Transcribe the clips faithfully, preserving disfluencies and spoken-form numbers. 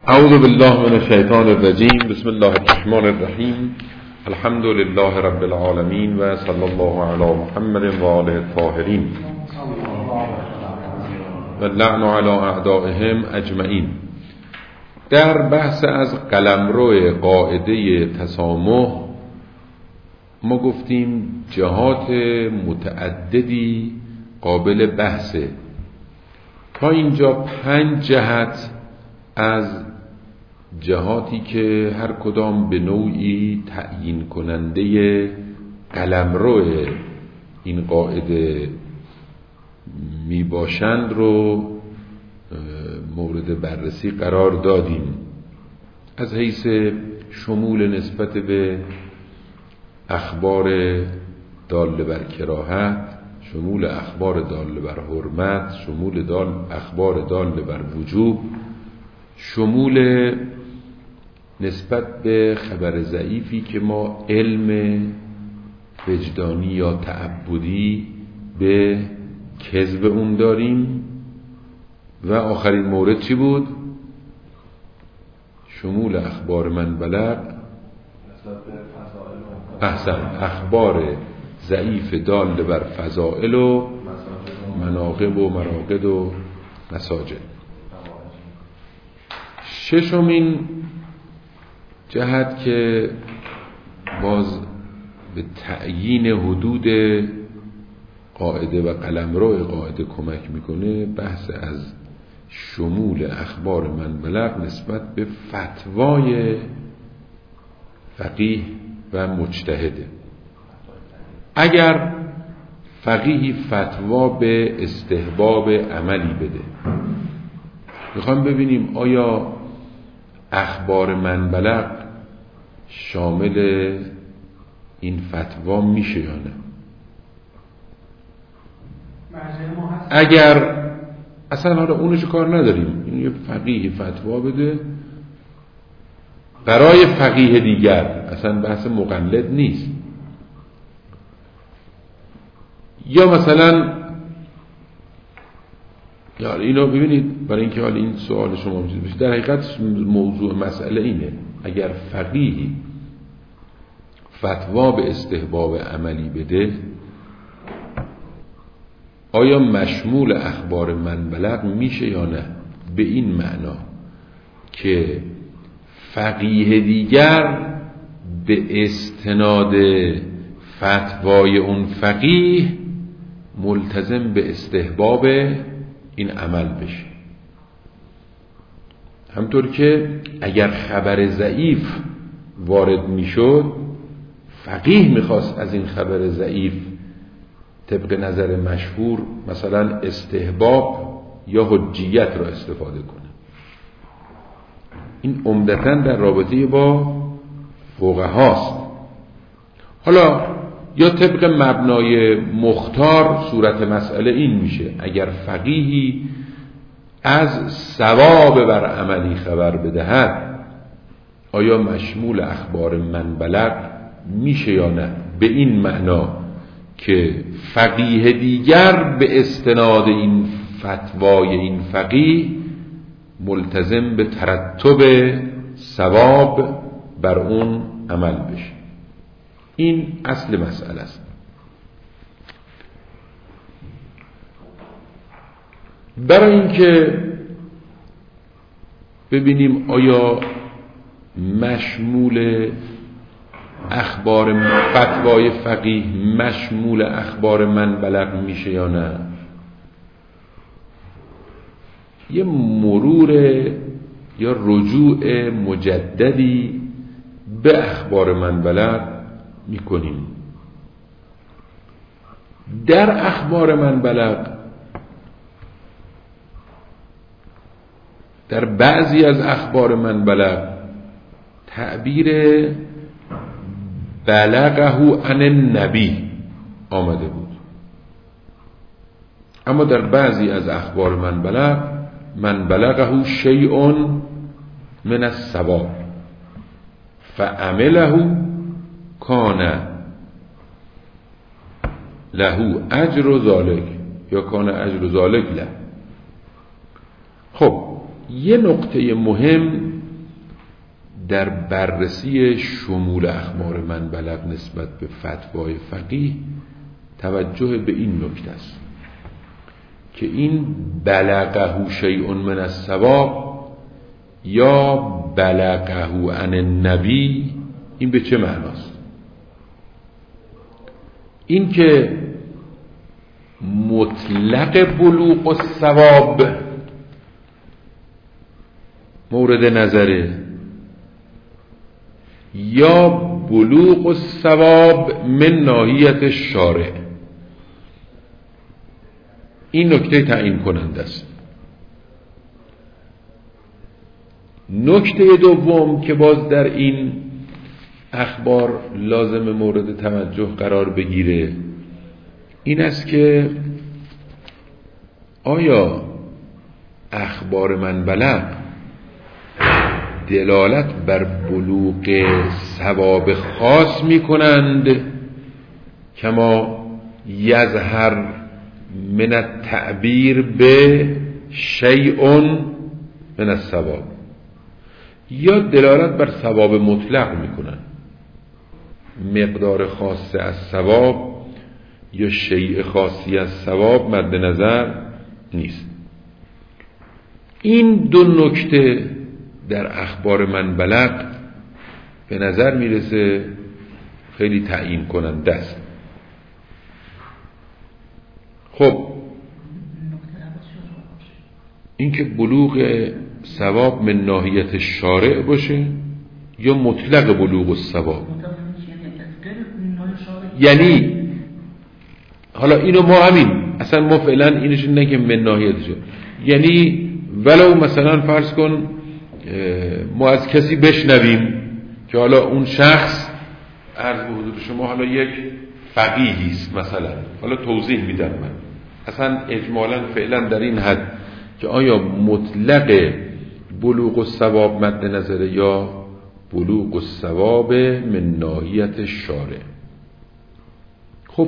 اعوذ بالله من الشیطان الرجیم. بسم الله الرحمن الرحیم. الحمد لله رب العالمین و صلی الله علی محمد و آله الطاهرین و لعن علی اعدائهم اجمعین. در بحث از قلمرو قاعده تسامح ما گفتیم جهات متعددی قابل بحثه. تا اینجا پنج جهت از جهاتی که هر کدام به نوعی تعیین کننده قلمرو این قاعده می باشند رو مورد بررسی قرار دادیم، از حیث شمول نسبت به اخبار دال بر کراهت، شمول اخبار دال بر حرمت، شمول دال اخبار دال بر وجوب، شمول نسبت به خبر ضعیفی که ما علم وجدانی یا تعبدی به کذب اون داریم، و آخرین مورد چی بود؟ شمول اخبار من بلغ، احسن، اخبار ضعیف دال بر فضائل و مناقب و مراقد و مساجد. ششمین جهت که باز به تعیین حدود قاعده و قلمرو قاعده کمک میکنه، بحث از شمول اخبار من بلغ نسبت به فتوای فقیه و مجتهده. اگر فقیهی فتوا به استحباب عملی بده، میخوام ببینیم آیا اخبار من بلغ شامل این فتوا میشه یا نه. اگر اصلا حالا اونشو کار نداریم، این یه فقیه فتوا بده برای فقیه دیگر، اصلا بحث مقلد نیست. یا مثلا یا اینو ببینید، برای اینکه حالا این سوال شما بشه، در حقیقت موضوع مسئله اینه: اگر فقیهی فتوا به استحباب عملی بده، آیا مشمول اخبار من بلغ میشه یا نه؟ به این معنا که فقیه دیگر به استناد فتوای اون فقیه ملتزم به استحباب این عمل بشه. همطور که اگر خبر ضعیف وارد میشد، فقیه میخواست از این خبر ضعیف طبق نظر مشهور مثلا استحباب یا حجیت را استفاده کنه. این عمدتاً در رابطه با فقهاست. حالا یا طبق مبنای مختار صورت مسئله این میشه: اگر فقیهی از ثواب بر عملی خبر بدهد، آیا مشمول اخبار من بلغ میشه یا نه؟ به این معنا که فقیه دیگر به استناد این فتوای این فقیه ملتزم به ترتب ثواب بر اون عمل بشه. این اصل مسئله است. برای اینکه ببینیم آیا مشمول اخبار فتوای فقیه مشمول اخبار من بلغ میشه یا نه، یه مرور یا رجوع مجددی به اخبار من بلغ میکنیم. در اخبار من بلغ در بعضی از اخبار من بلغ تعبیر بلغه عن النبی آمده بود، اما در بعضی از اخبار من بلغ من بلغه شیء من الثواب فعمله کان له اجر ذلک یا کان اجر ذلک له. خب یه نقطه مهم در بررسی شمول اخبار من بلغ نسبت به فتوای فقیه توجه به این نکته است که این بلغه شیء من الصواب یا بلغه عن النبی، این به چه معناست؟ این که مطلق بلوغ الصواب مورد نظره یا بلوغ الصواب من ناحیت شارع، این نکته تعیین کننده است. نکته دوم که باز در این اخبار لازم مورد توجه قرار بگیره این است که آیا اخبار من بلغ دلالت بر بلوغ ثواب خاص می کنند کما یظهر من التعبیر به شیء من الثواب، یا دلالت بر ثواب مطلق می کنند، مقدار خاص از ثواب یا شیء خاصی از ثواب مد نظر نیست. این دو نکته در اخبار من بلغ به نظر میرسه خیلی تعیین کننده است. خب این که بلوغ ثواب من ناحیت شارع باشه یا مطلق بلوغ الثواب، یعنی حالا اینو ما همین اصلا ما فعلا اینش نگیم من ناحیتش، یعنی ولو مثلا فرض کن ما از کسی بشنویم که حالا اون شخص عرض به حضور شما حالا یک فقیهی است مثلا، حالا توضیح میدم من اصلا اجمالا فعلا در این حد که آیا مطلق بلوغ الثواب مد نظره یا بلوغ الثواب من ناحیت شارع. خب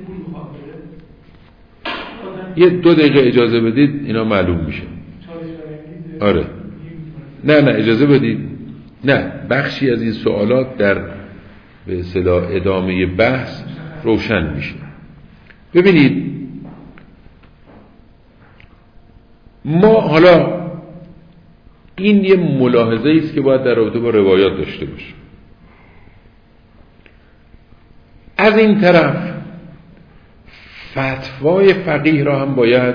یه دو دقیقه اجازه بدید اینا معلوم میشه. آره نه نه اجازه بدید، نه بخشی از این سوالات در به اصطلاح ادامه بحث روشن میشه. ببینید ما حالا این یه ملاحظه است که باید در رابطه با روایات داشته باشیم. از این طرف فتوای فقیه را هم باید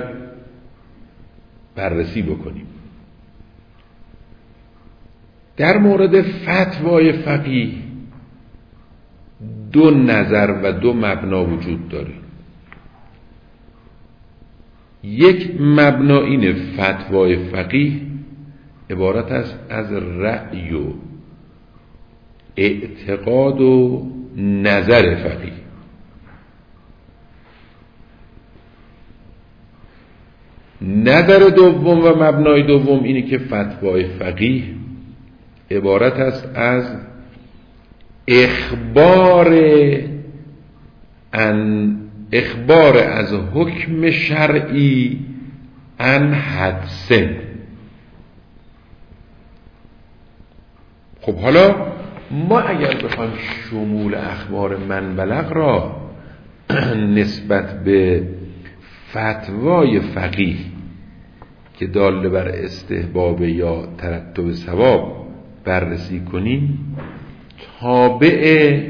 بررسی بکنیم. در مورد فتوای فقیه دو نظر و دو مبنا وجود داره. یک مبنا اینه فتوای فقیه عبارت است از رأی و اعتقاد و نظر فقیه. نظر دوم و مبنای دوم اینه که فتوای فقیه عبارت است از اخبار ان اخبار از حکم شرعی ان حدسن. خب حالا ما اگر بخوایم شمول اخبار من بلغ را نسبت به فتوای فقیه که دال بر استحباب یا ترتب ثواب بررسی کنیم، تابع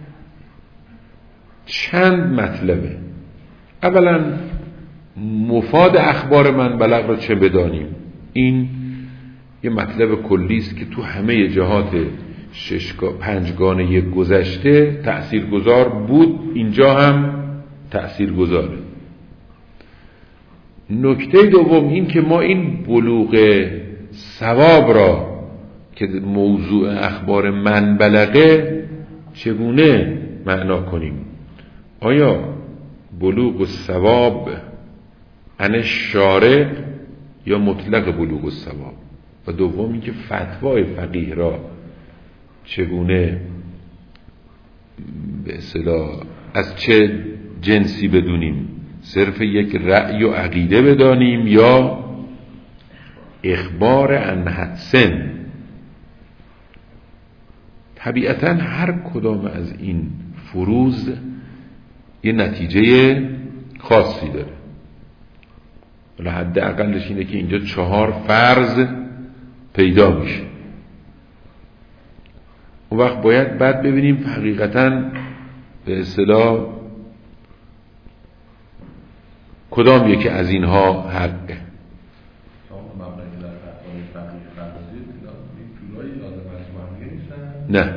چند مطلبه. اولا مفاد اخبار من بلغ را چه بدانیم، این یه مطلب کلی است که تو همه جهات شش پنجگانه گذشته تأثیرگذار بود، اینجا هم تأثیرگذاره. نکته دوم این که ما این بلوغ ثواب را که موضوع اخبار من بلغه چگونه معنا کنیم. آیا بلوغ الثواب عن الشارع یا مطلق بلوغ الثواب؟ و دوم این که فتوای فقیه را چگونه به اصطلاح از چه جنسی بدونیم، صرف یک رأی و عقیده بدانیم یا اخبار عن حدسن. طبیعتاً هر کدام از این فروض یه نتیجه خاصی داره. ولی حد اقلش اینه که اینجا چهار فرض پیدا میشه. اون وقت باید بعد ببینیم حقیقتاً به اصطلاح کدام یکی از اینها حقه. نه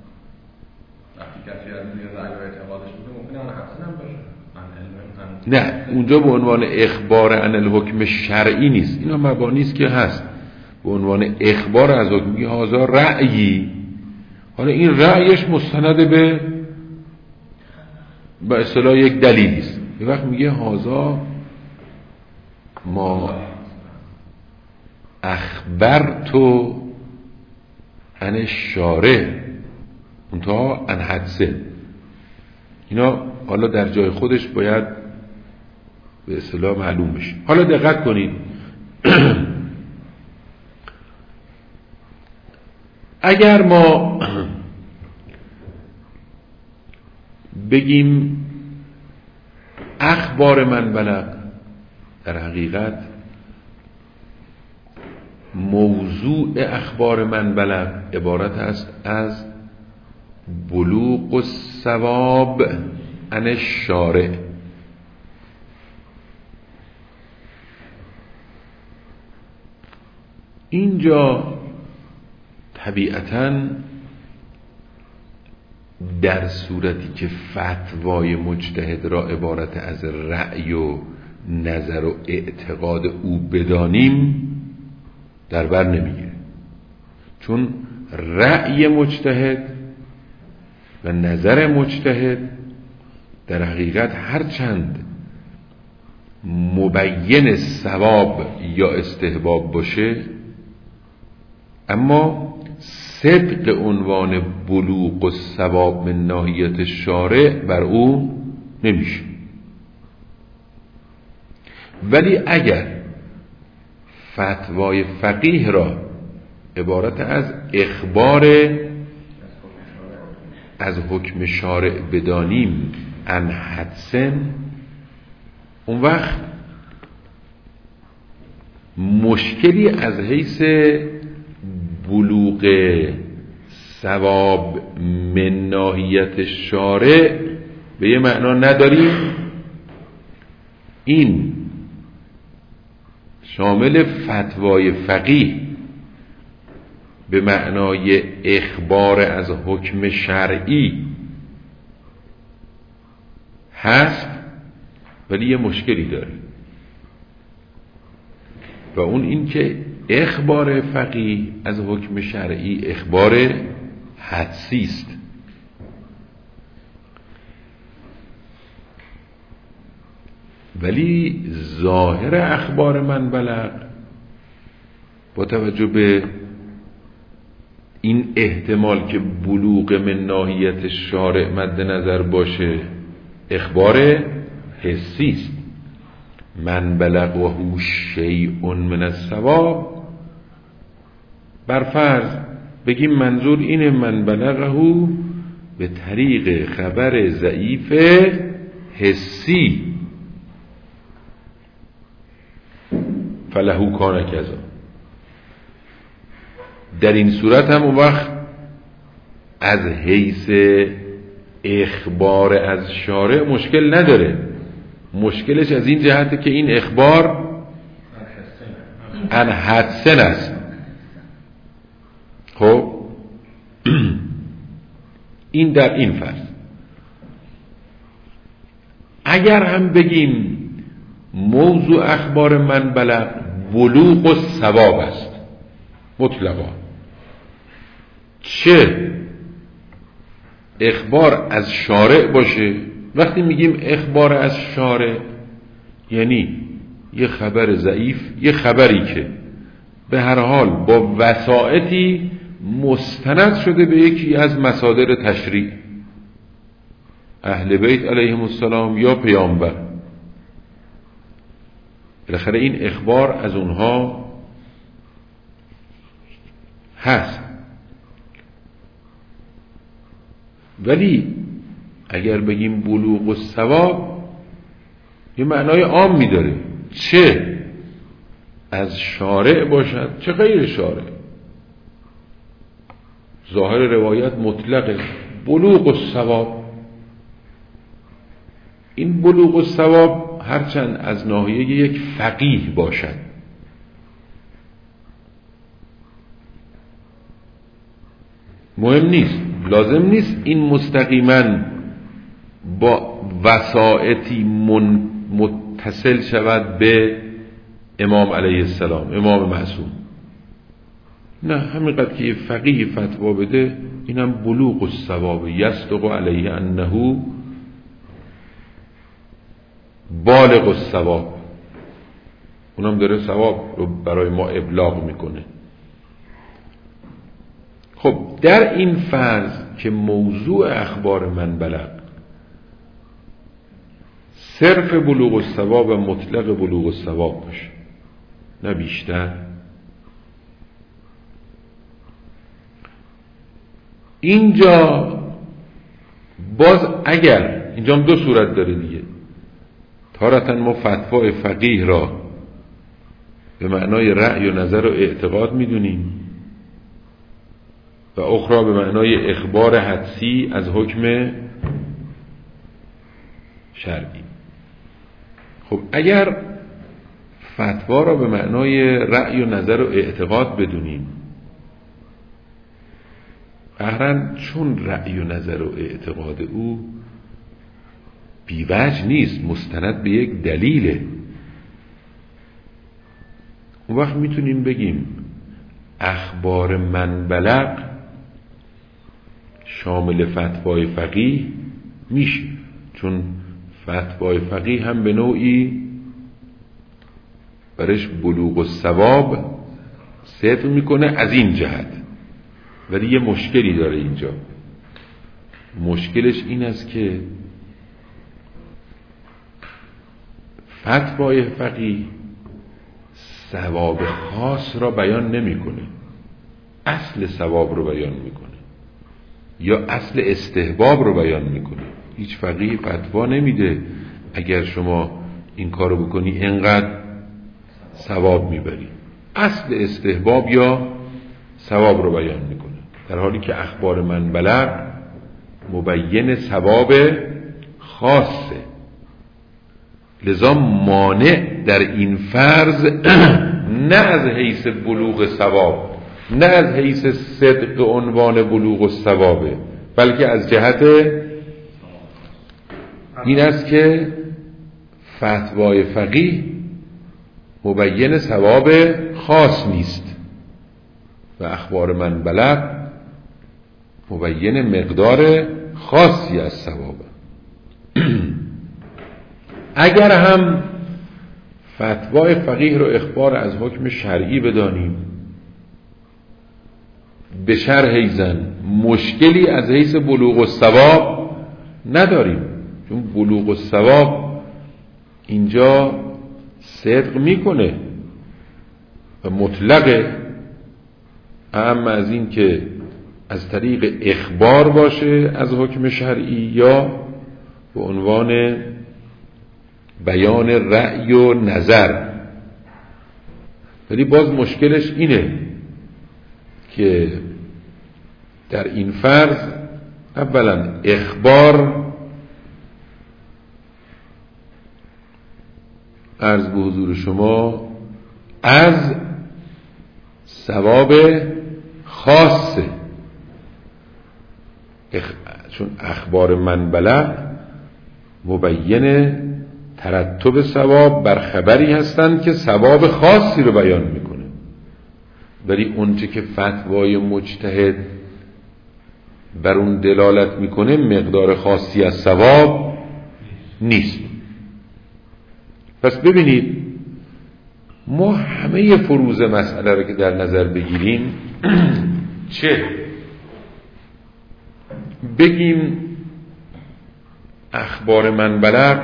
نه اونجا به عنوان اخبار عن الحکم شرعی نیست، اینا مبانی است که هست به عنوان اخبار از حکم. میگه هذا رأیی، حالا این رأیش مستند به به اصطلاح یک دلیلی است. یه وقت میگه هذا ما اخبرت عن الشارع منتها عن حدثه. اینا حالا در جای خودش باید به اصطلاح معلوم بشه. حالا دقت کنید اگر ما بگیم اخبار من بلغ، در حقیقت موضوع اخبار من بلغ عبارت است از بلوغ الثواب عن الشارع. اینجا طبیعتاً در صورتی که فتوای مجتهد را عبارت از رأی و نظر و اعتقاد او بدانیم در بر نمیگیره، چون رأی مجتهد و نظر مجتهد در حقیقت هرچند مبین ثواب یا استحباب باشه، اما صدق عنوان بلوغ و ثواب من ناحیت شارع بر او نمیشه. ولی اگر فتوای فقیه را عبارت از اخبار از حکم شارع بدانیم عن حدثن، اون وقت مشکلی از حیث بلوغ ثواب من ناحیت شارع به یه معنا نداریم. این شامل فتوای فقیه به معنای اخبار از حکم شرعی هست، ولی یه مشکلی داره و اون این که اخبار فقیه از حکم شرعی اخبار حدسی است. ولی ظاهر اخبار من بلغ با توجه به این احتمال که بلوغ من ناحیت شارع مد نظر باشه اخبار حسی است. من بلغ و هو شیء من الثواب، بر فرض بگیم منظور اینه من بلغه به طریق خبر ضعیف حسی، فلهو کان کذا. در این صورت هم اون وقت از حیث اخبار از شارع مشکل نداره، مشکلش از این جهته که این اخبار عن حدثن است. خب این در این فرض. اگر هم بگیم موضوع اخبار من بلغ بلوغ و ثواب است مطلقا، چه اخبار از شارع باشه. وقتی میگیم اخبار از شارع یعنی یه خبر ضعیف، یه خبری که به هر حال با وسائطی مستند شده به یکی از مصادر تشریع، اهل بیت علیهم السلام یا پیامبر. بالاخره این اخبار از اونها هست. ولی اگر بگیم بلوغ الصواب یه معنای عامی داره، چه از شارع باشد چه غیر شارع. ظاهر روایت مطلقه بلوغ الصواب. این بلوغ الصواب هرچند از ناحیه یک فقیه باشد، مهم نیست، لازم نیست این مستقیما با وسائطی من متصل شود به امام علیه السلام، امام معصوم. نه، همینقدر که فقیه فتوا بده اینم بلوغ الصواب، یصدق علیه انه بالغ الصواب، اونم داره ثواب رو برای ما ابلاغ میکنه. خب در این فرض که موضوع اخبار من بلغ صرف بلوغ الصواب و مطلق بلوغ الصواب باشه، نه بیشتر، اینجا باز اگر اینجا هم دو صورت داره دیگه، تارتاً ما فتوای فقیه را به معنای رأی و نظر و اعتقاد میدونیم و اخرى به معنای اخبار حدسی از حکم شرعی. خب اگر فتوا را به معنای رأی و نظر و اعتقاد بدونیم، قهرن چون رأی و نظر و اعتقاد او بیوجه نیست، مستند به یک دلیله، اون وقت میتونیم بگیم اخبار من بلغ شامل فتوای فقیه میشه، چون فتوای فقیه هم به نوعی برش بلوغ الصواب صدق میکنه از این جهت. ولی یه مشکلی داره اینجا، مشکلش این است که فتوای فقیه ثواب خاص را بیان نمیکنه، اصل ثواب رو بیان میکنه یا اصل استحباب رو بیان میکنه. هیچ فقیه فتوا نمیده اگر شما این کارو بکنی اینقدر ثواب میبری، اصل استحباب یا ثواب رو بیان میکنه، در حالی که اخبار من بلغ مبین ثواب خاصه. لذا مانع در این فرض نه از حیث بلوغ ثواب، نه از حیث صدق عنوان بلوغ الثوابه، بلکه از جهت این است که فتوای فقیه مبین ثواب خاص نیست و اخبار من بلغ مبین مقدار خاصی از ثوابه. اگر هم فتوای فقیه رو اخبار از حکم شرعی بدانیم، به شرح ایزن مشکلی از حیث بلوغ الثواب نداریم، چون بلوغ الثواب اینجا صدق میکنه و مطلقه، اما از این که از طریق اخبار باشه از حکم شرعی یا به عنوان بیان رأی و نظر. ولی باز مشکلش اینه که در این فرض اولا اخبار عرض به حضور شما از ثواب خاصه، اخ... چون اخبار من بلغ مبین ترتب ثواب بر خبری هستند که ثواب خاصی رو بیان میکنه. ولی اونچه که فتوای مجتهد بر اون دلالت میکنه مقدار خاصی از ثواب نیست. پس ببینید ما همه فروض مسئله رو که در نظر بگیریم، چه بگیم اخبار من بلغ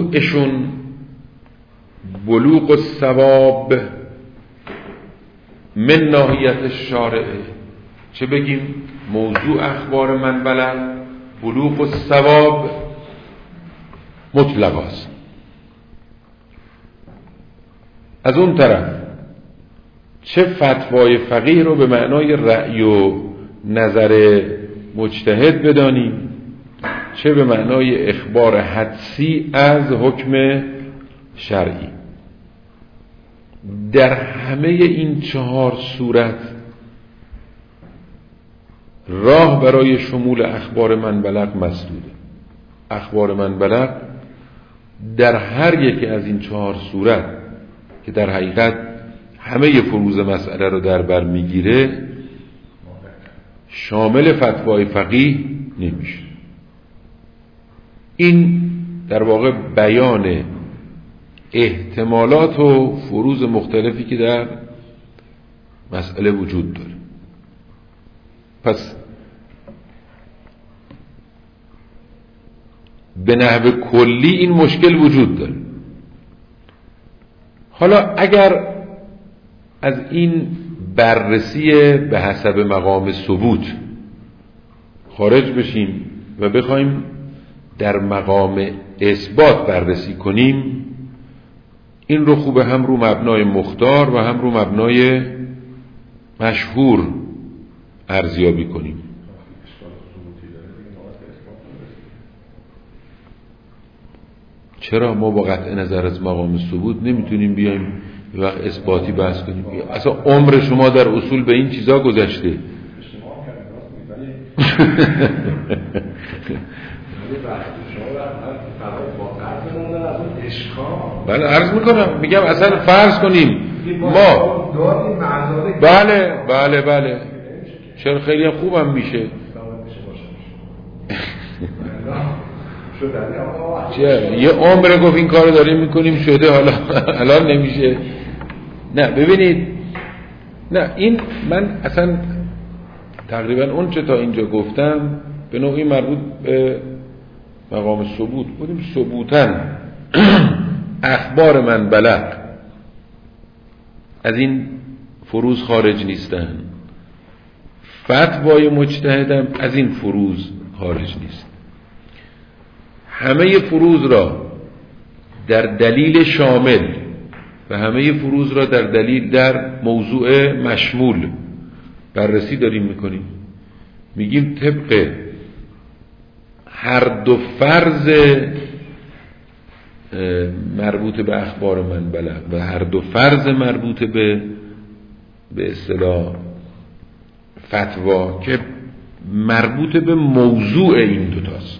موضوعشون بلوغ الثواب من ناحیت شارع، چه بگیم موضوع اخبار من بلغ بلوغ و ثواب مطلق است. از اون طرف چه فتوای فقیه رو به معنای رأی و نظر مجتهد بدانیم، چه به معنای اخبار حدسی از حکم شرعی. در همه این چهار صورت راه برای شمول اخبار من بلغ مسدوده. اخبار من بلغ در هر یکی از این چهار صورت که در حقیقت همه فروض مسئله رو در بر میگیره شامل فتوای فقیه نمیشه. این در واقع بیان احتمالات و فروض مختلفی که در مسئله وجود داره. پس به نحو کلی این مشکل وجود داره. حالا اگر از این بررسی به حسب مقام ثبوت خارج بشیم و بخوایم در مقام اثبات بررسی کنیم، این رو خوبه هم رو مبنای مختار و هم رو مبنای مشهور ارزیابی کنیم. چرا ما با قطع نظر از مقام ثبوت نمیتونیم بیایم وقت اثباتی بحث کنیم؟ اصلا عمر شما در اصول به این چیزا گذشته. بله عرض میکنم، میگم اصلا فرض کنیم ما بله بله بله چرا خیلی خوبم میشه یه عمر گفت این کارو داریم میکنیم شده، حالا الان نمیشه. نه ببینید، نه این من اصلا تقریبا اون چه تا اینجا گفتم به نوعی مربوط به مقام ثبوت بودیم. ثبوتاً اخبار من بلغ از این فروض خارج نیستن، فتوای مجتهدم از این فروض خارج نیست. همه فروض را در دلیل شامل و همه فروض را در دلیل در موضوع مشمول بررسی داریم میکنیم. میگیم طبق هر دو فرض مربوط به اخبار من بلغ و هر دو فرض مربوط به به اصطلاح فتوا که مربوط به موضوع این دوتاست،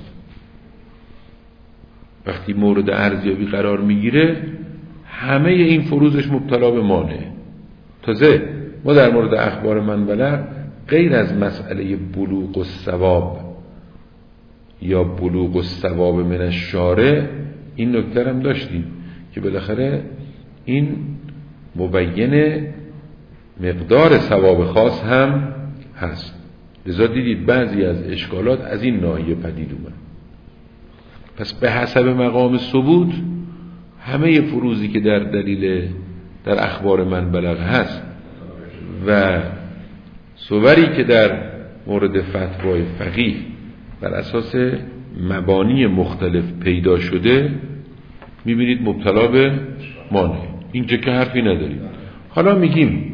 وقتی مورد ارزیابی قرار میگیره همه این فروضش مبتلا به مانعه. تازه ما در مورد اخبار من بلغ غیر از مسئله بلوغ الثواب یا بلوغ الثواب من الشارع این نکته هم داشتیم که بالاخره این مبین مقدار ثواب خاص هم هست. لذا دیدید بعضی از اشکالات از این ناحیه پدید اومد. پس به حسب مقام ثبوت همه فروضی که در دلیل در اخبار من بلغ هست و صوری که در مورد فتوای فقیه بر اساس مبانی مختلف پیدا شده میبینید مبتلا به مانع. اینجا که حرفی نداریم. حالا میگیم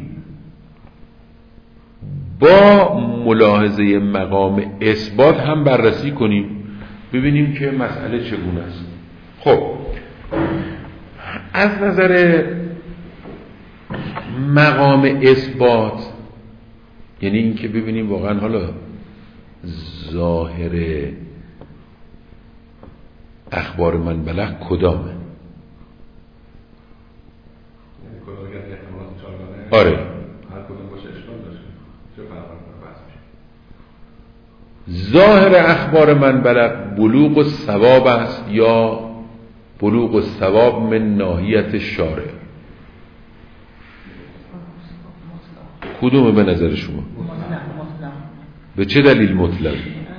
با ملاحظه مقام اثبات هم بررسی کنیم ببینیم که مسئله چگونه است. خب از نظر مقام اثبات یعنی این که ببینیم واقعا حالا ظاهر اخبار من بلغ کدامه. آره ظاهر اخبار من بلغ بلوغ الثواب است یا بلوغ الثواب من ناحیت شارع؟ کدومه به نظر شما؟ به چه دلیل مطلق؟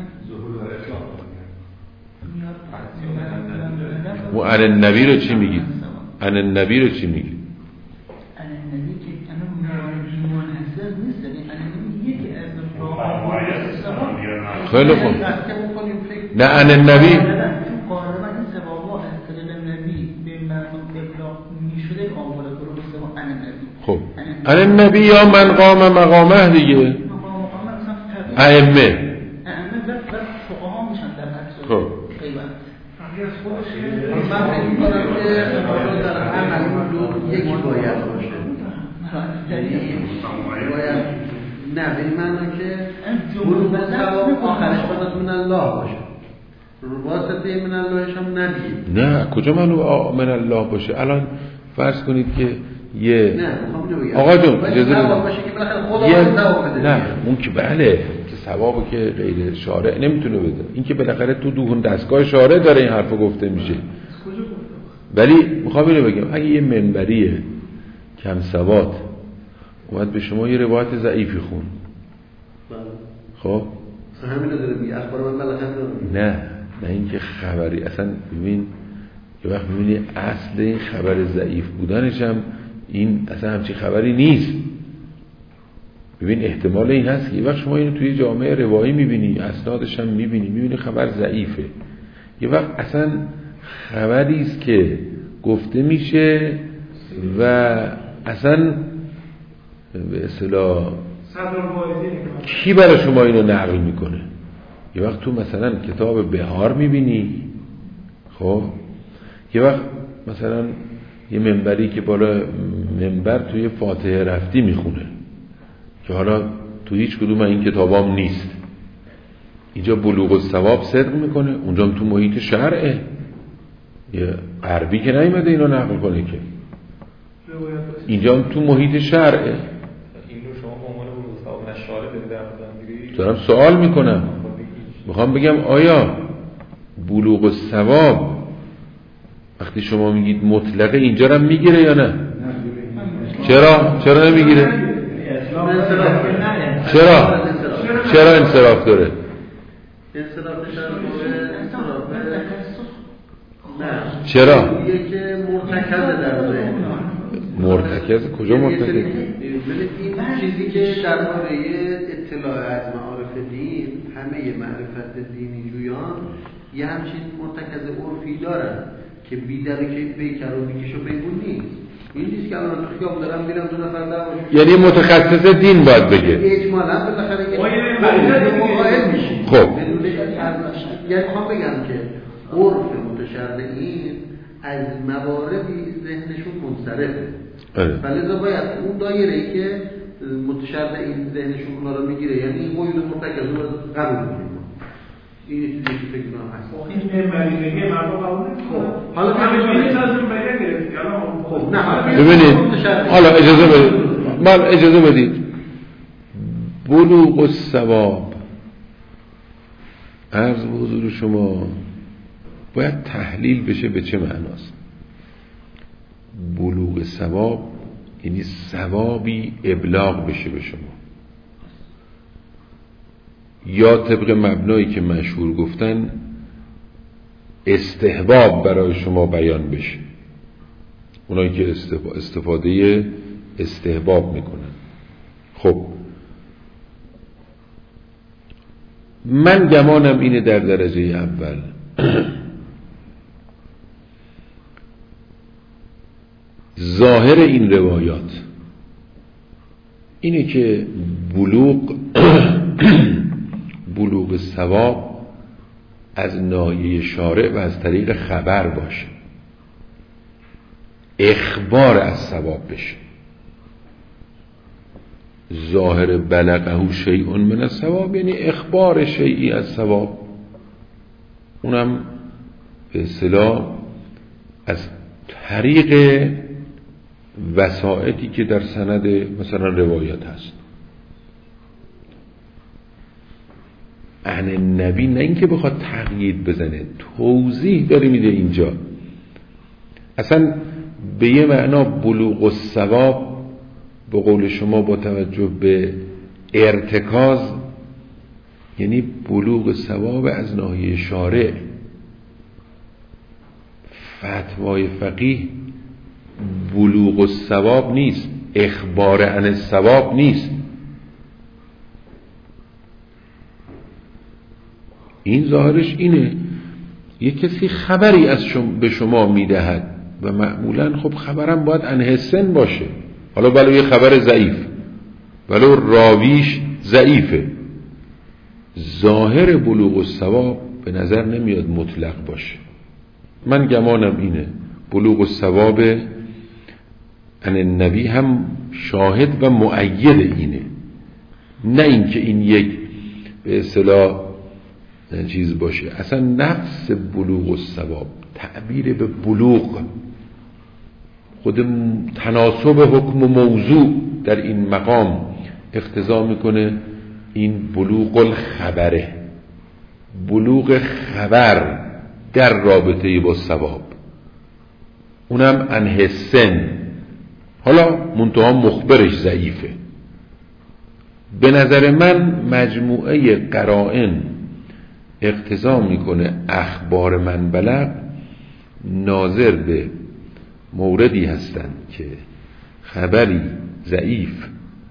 و عن النبی رو چی میگید؟ عن النبی رو چی میگید؟ خیلی خوب. نه ان النبی خب ان النبی یا من قام مقامه دیگه ائمه خب یکی باید باشه باید نه به این معنا که بلوغ ثواب آخرش باید من الله باشه واسطه من اللهش هم نبید نه کجا منو من الله باشه الان فرض کنید که یه نه آقا جون اجازه بدید نه اون که بله ثوابو که غیر شارع نمیتونه بده این که بالاخره تو دوهون دستگاه شارع داره این حرفو گفته میشه ولی میخوام اینو بگم اگه یه منبریه کم سواد اومد به شما یه روایت ضعیفی خون خب همینو داره میگه اخبار من بالاخره نه نه این که خبری اصلا ببین یه وقت میبینی اصل این خبر ضعیف بودنش هم این اصلا همچین خبری نیست ببین احتمال این هست که یه وقت شما اینو توی جامعه روایی میبینی اسنادش هم میبینی میبینی خبر ضعیفه یه وقت اصلا خبری است که گفته میشه و اصلا به اصطلاح کی برای شما اینو نقل میکنه یه وقت تو مثلا کتاب بهار میبینی خب یه وقت مثلا یه منبری که بالا منبر توی فاتحه رفتی میخونه که حالا تو هیچ کدوم این کتابام نیست اینجا بلوغ الثواب صدق میکنه اونجا تو محیط شرعه یه غربی که نیومده اینو نقل کنه که اینجا تو محیط شرعه این رو شما به عنوان بلوغ الثواب نشاره دارید در نظر میگیرید دارم سوال میکنم میخوام بگم آیا بلوغ الثواب وقتی شما میگید مطلقه اینجا رو میگیره یا نه چرا چرا نمیگیره چرا چرا انصراف داره چرا که مرتکز در ذهن مرتکز کجا مرتکز این چیزی که در مورد اطلاع از معارف دین همه معرفت دینی جویان یه همچین مرتکز عرفی دارن که بیدر که بیکر و بیکش و بیگون نیست این نیست که الان تو خیام دارم میرم دو نفر دعواشون یعنی متخصص دین باید بگه اجمالا بالاخره که مقایل میشیم خب یعنی میخوام بگم که عرف متشرعین از مواردی ذهنشون منصرفه فلذا باید اون دایره‌ای که متشرعین ذهنشون اونا رو میگیره یعنی این قید مرتکز رو قبول میکنه این چیزی که فکر کنم هست این مریضی مردم قبول خب حالا همین لازم بگه گرفت خب نه ببینید حالا اجازه بدید من اجازه بدید بلوغ الثواب عرض به حضور شما باید تحلیل بشه به چه معناست بلوغ ثواب یعنی ثوابی ابلاغ بشه به شما یا طبق مبنایی که مشهور گفتن استحباب برای شما بیان بشه اونایی که استفاده استحباب میکنن خب من گمانم اینه در درجه اول ظاهر این روایات اینه که بلوغ بلوغ ثواب از ناحیه شارع و از طریق خبر باشه اخبار از ثواب بشه ظاهر بلغه شیء من الثواب یعنی اخبار شیئی از ثواب اونم به اصطلاح از طریق وسائطی که در سند مثلا روایت هست عن النبی نه اینکه بخواد تقیید بزنه توضیح داره میده اینجا اصلا به یه معنا بلوغ الثواب به قول شما با توجه به ارتکاز یعنی بلوغ ثواب از ناحیه شارع فتوای فقیه بلوغ الثواب نیست اخبار عن الثواب نیست این ظاهرش اینه یک کسی خبری از شما به شما میدهد و معمولا خب خبرم باید انحسن باشه، حالا بلو یه خبر ضعیف ولو راویش ضعیفه، ظاهر بلوغ الصواب به نظر نمیاد مطلق باشه. من گمانم اینه بلوغ الصواب ان النبی هم شاهد و مؤید اینه، نه اینکه این یک به اصطلاح چیز باشه. اصلا نفس بلوغ الصواب تعبیر به بلوغ، خود تناسب حکم و موضوع در این مقام اقتضا میکنه این بلوغ الخبره، بلوغ خبر در رابطه با ثواب، اونم انحسن، حالا منتها مخبرش ضعیفه. به نظر من مجموعه قرائن اقتضا میکنه اخبار من بلغ ناظر به موردی هستند که خبری ضعیف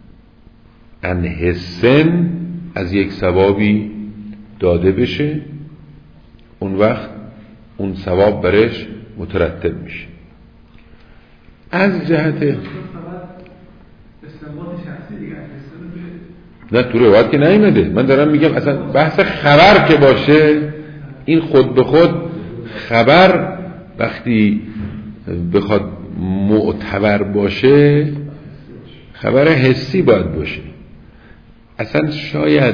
انحسن از یک ثوابی داده بشه، اون وقت اون ثواب برش مترتب میشه. از جهت نه تو روایت که نیامده، من دارم میگم اصلا بحث خبر که باشه این خود به خود خبر وقتی بخواد معتبر باشه خبر حسی باید باشه. اصلا شاید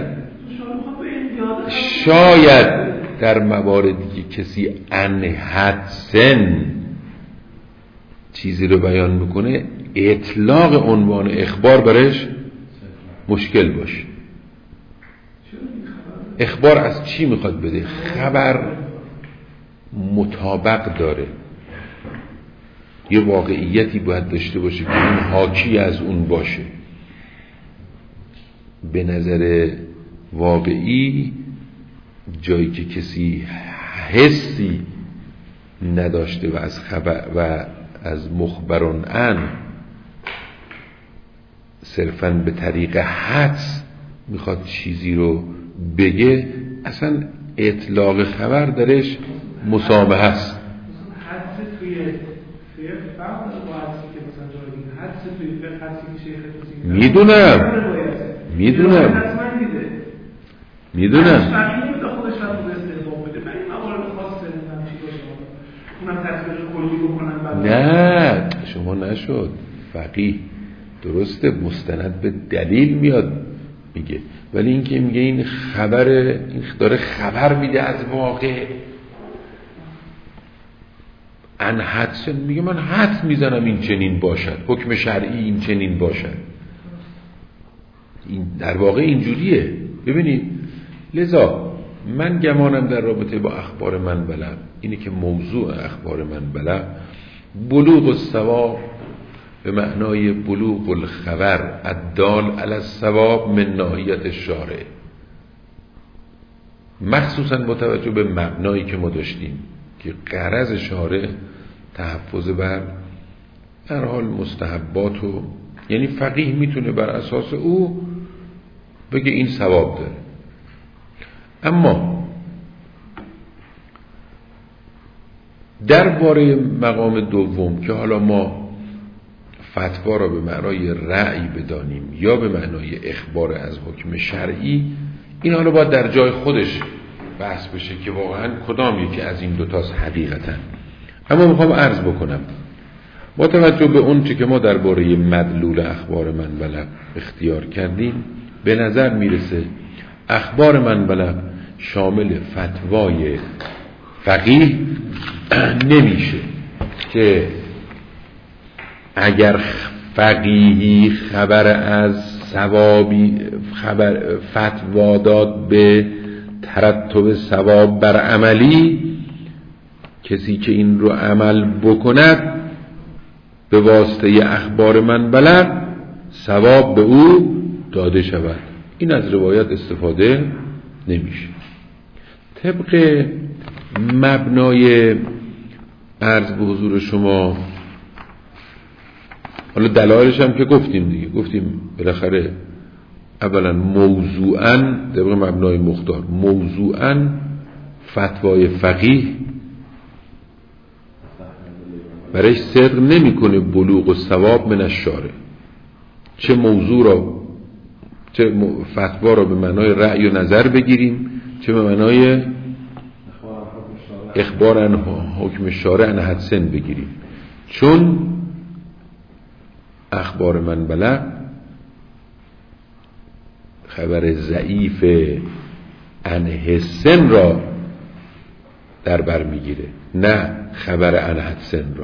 شاید در مواردی که کسی انحسن چیزی رو بیان میکنه اطلاق عنوان اخبار برش مشکل باشه. اخبار از چی میخواد بده؟ خبر مطابق داره، یه واقعیتی باید داشته باشه که این حاکی از اون باشه. به نظر واقعی جایی که کسی حسی نداشته و از خبر و از مخبرون ان صرفاً به طریق حدس میخواد چیزی رو بگه، اصلا اطلاق خبر درش مسامحه است. حدس توی توی فرق با حدسی که مثلا جایی حدس توی حدسی که شیخ توی میدونم میدونم میدونم نه شما نشد فقیه درسته مستند به دلیل میاد میگه، ولی این که میگه این خبر این داره خبر میده از واقع ان حدس، میگه من حدس میزنم این چنین باشد، حکم شرعی این چنین باشد. این در واقع اینجوریه. ببینید لذا من گمانم در رابطه با اخبار من بلغ اینه که موضوع اخبار من بلغ بلوغ الثواب به معنای بلوغ الخبر الدال علی الثواب من ناحیت الشارع، مخصوصا با توجه به مبنایی که ما داشتیم که غرض شارع تحفظ بر هر حال مستحبات و یعنی فقیه میتونه بر اساس او بگه این ثواب داره. اما درباره مقام دوم که حالا ما فتوا را به معنای رأی بدانیم یا به معنای اخبار از حکم شرعی، این حالا باید در جای خودش بحث بشه که واقعا کدام یکی از این دوتاست حقیقتا. اما میخوام عرض بکنم با توجه به اون چی که ما درباره مدلول اخبار من بلغ اختیار کردیم، به نظر میرسه اخبار من بلغ شامل فتوای فقیه نمیشه که اگر فقیهی خبر از ثوابی خبر فتوا داد به ترتب ثواب بر عملی، کسی که این رو عمل بکند به واسطه اخبار من بلغ ثواب به او داده شود. این از روایت استفاده نمیشه. طبق مبنای عرض به حضور شما، حالا دلایلش هم که گفتیم دیگه، گفتیم بالاخره اولا موضوعاً طبق مبنای مختار موضوعاً فتوای فقیه برایش صدق نمیکنه بلوغ و ثواب من الشارع، چه موضوع را چه فتوا را به معنای رأی و نظر بگیریم، چه به معنای اخبار عن حکم شارع عن حدسن بگیریم، چون اخبار من بلغ خبر ضعیف عن حسن را در بر میگیره، نه خبر عن حدسن را،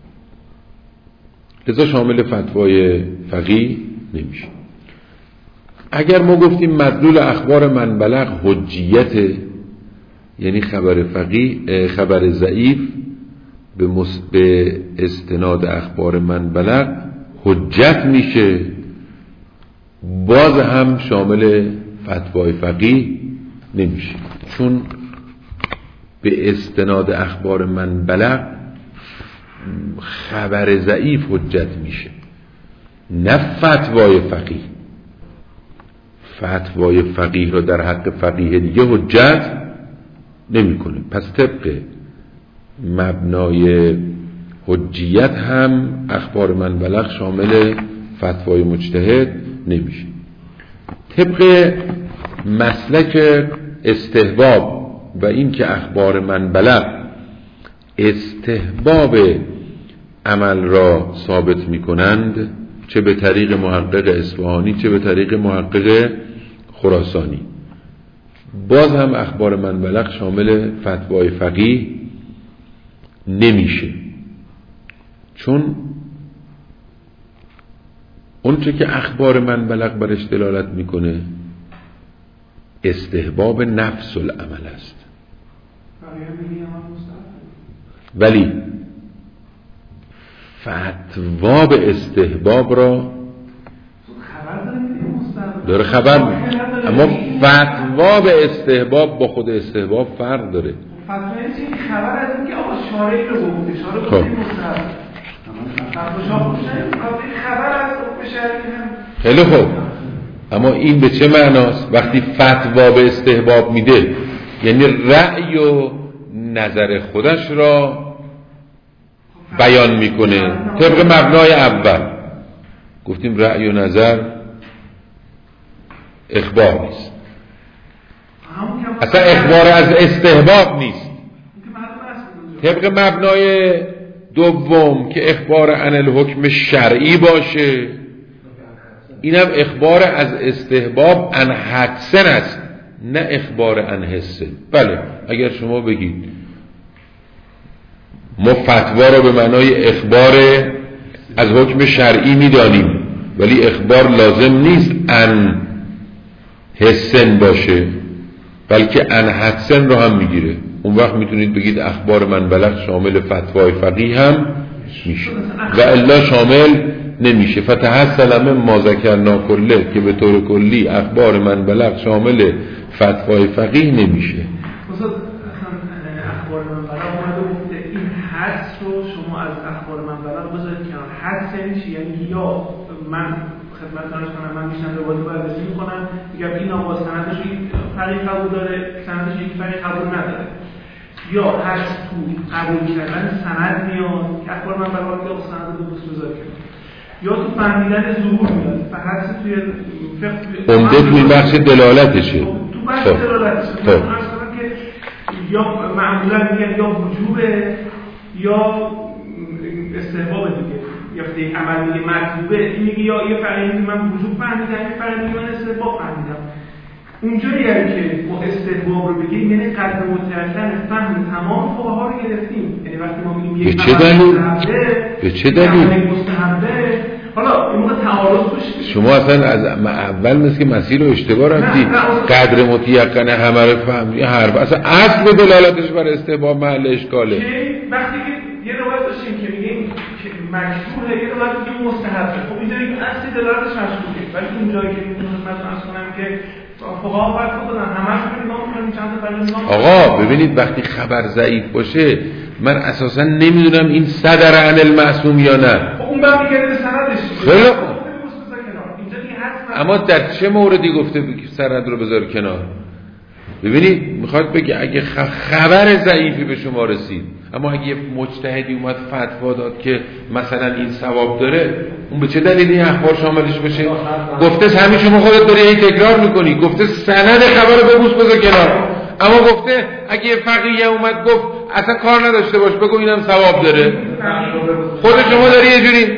لذا شامل فتوای فقیه نمیشه. اگر ما گفتیم مدلول اخبار من بلغ حجیت، یعنی خبر فقیه خبر ضعیف به, مس... به استناد اخبار من بلغ حجت میشه، باز هم شامل فتوای فقیه نمیشه، چون به استناد اخبار من بلغ خبر ضعیف حجت میشه، نه فتوای فقیه. فتوای فقیه را در حق فقیه دیگه حجت نمیکنه. پس طبق مبنای حجیت هم اخبار من بلغ شامل فتوای مجتهد نمیشه. طبق مسلک استحباب و این که اخبار من بلغ استحباب عمل را ثابت میکنند، چه به طریق محقق اصفهانی چه به طریق محقق خراسانی، باز هم اخبار من بلغ شامل فتوای فقیه نمیشه، چون اونچه که اخبار من بلغ برش دلالت میکنه استحباب نفس العمل است، ولی فتوا به استحباب را داره خبر، اما فتوا به استحباب با خود استحباب فرق داره. فتوا یعنی خبر از اینکه آقا شارعی رو گفته، شارع گفته مستحب، خبر از خیلی خوب، اما این به چه معناست؟ وقتی فتوا به استحباب میده یعنی رأی و نظر خودش را بیان میکنه طبق مبنای اول. گفتیم رأی و نظر اخبار نیست، اصلا اخبار از استحباب نیست. طبق مبنای دوم که اخبار عن الحکم شرعی باشه، اینم اخبار از استحباب عن حدسن است، نه اخبار عن حسن. بله اگر شما بگید ما فتوا را به معنای اخبار از حکم شرعی میدانیم ولی اخبار لازم نیست عن حسن باشه بلکه عن حدسن را هم میگیره، اون وقت میتونید بگید اخبار من بلغ شامل فتوای فقیه هم میشه و الا شامل نمیشه. فتحصل من ما ذکرنا کله که به طور کلی اخبار من بلغ شامل فتوای فقیه نمیشه. مثلا اخبار من بلغ اومده گفته این حدس رو شما از اخبار من بلغ بذارید کنار. حدس یعنی چی؟ یعنی یا من خدمت دارش کنم من میشنم روایت بررسی میکنم میگم این آقا سندش یک فرقی قبول داره، سندش یک فرقی قبول نداره، یا حدس تو قبول کردن سند میاد که اخبار من بلغ که سند رو دوست بذار کنم، یا تو فهمیدن ظهور میاد و حدس توی فقه عمده توی بخش دلالتشه، تو بخش دلالتشه که یا معمولا میگن یا وجوبه یا استحباب دیگه، یا فقه عمل میگه مطلوبه، این میگه یا یه فرقی میگه من وجوب فهمیدم، یه فرقی میگه من استحباب فهمیدم. اونجایی که ما استحباب رو بگیم یعنی قدر متعلق فهم تمام فقها رو گرفتیم، یعنی وقتی ما میگیم یک مستحبه به چه دلیل مستحبه، حالا این موقع تعارض توش شما اصلا از اول مثل که مسیر رو اشتباه رفتید، قدر متیقنه همه رو فهمید حرف اصلا اصل دلالتش بر استحباب محل اشکاله. وقتی که یه روایت داشتیم که میگیم که مشروعه، یه روایت میگیم مستحبه، خب اینجا اصل دلالتش مشروعه، ولی اون جایی که میتونم مثلا کنم که فقها باید خودن همش رو نگاه می‌کنیم چند تا بلند نگاه. آقا ببینید وقتی خبر ضعیف باشه من اساسا نمیدونم این صدر عن المعصوم یا نه. خب اون بعد میگه سندش خیلی خوب، اما در چه موردی گفته که سند رو بذار کنار؟ ببینید میخواد بگه اگه خبر ضعیفی به شما رسید، اما اگه مجتهدی اومد فتوا داد که مثلا این ثواب داره، اون به چه دلیلی این اخبار شاملش بشه؟ گفته همین شما خودت داری این تکرار میکنی، گفته سند خبر ببوس بذار کنار، اما گفته اگه فقیه اومد گفت اصلا کار نداشته باش بگو اینم ثواب داره. خود شما داری یه جوری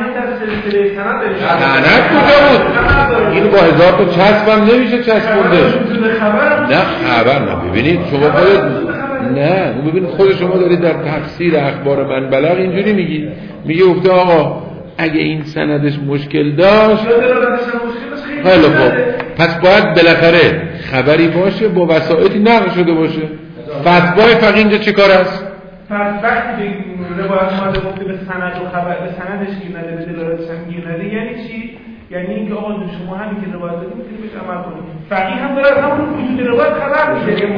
سند کجا بود؟ اینو با هزار تا چسب هم نمیشه چسبونده. نه خبر نه. ببینید شما خودت نه اون ببینید خود شما دارید در تفسیر اخبار من بلغ اینجوری میگی، میگه گفته آقا اگه این سندش مشکل داشت خیلی خوب، پس باید بالاخره خبری باشه با وسائلی نقل شده باشه. فتوای فقیه اینجا چه کار است؟ وقتی به روایت اومده گفته به سند و خبر به سندش گیر نده به دلالتش هم گیر نده، یعنی چی؟ یعنی اینکه آقا شما همین که روایت دادید میتونید بهش عمل کنید. فقیه هم داره از همون وجود روایت خبر میده.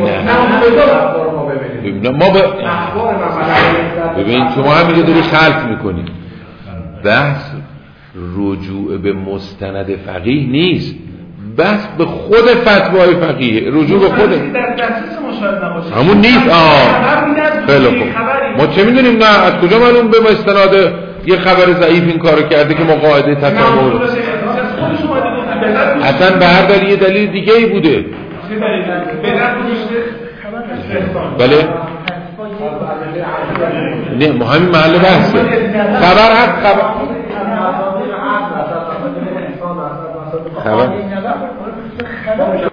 نه ما به ببین شما هم اینجا داری خلط میکنی. بحث رجوع به مستند فقیه نیست، بس به خود فتوای فقیه، رجوع به خود در دسترس ما شاید نباشه، همون نیست. آه خیلی خوب، ما چه میدونیم؟ نه از کجا معلوم به مستند یه خبر ضعیف این کارو کرده که ما قاعده تکرار اصلا به هر دلیل یه دلیل دیگه ای بوده. بله نه ما همین محل بحثه. خبر هست خبر خبر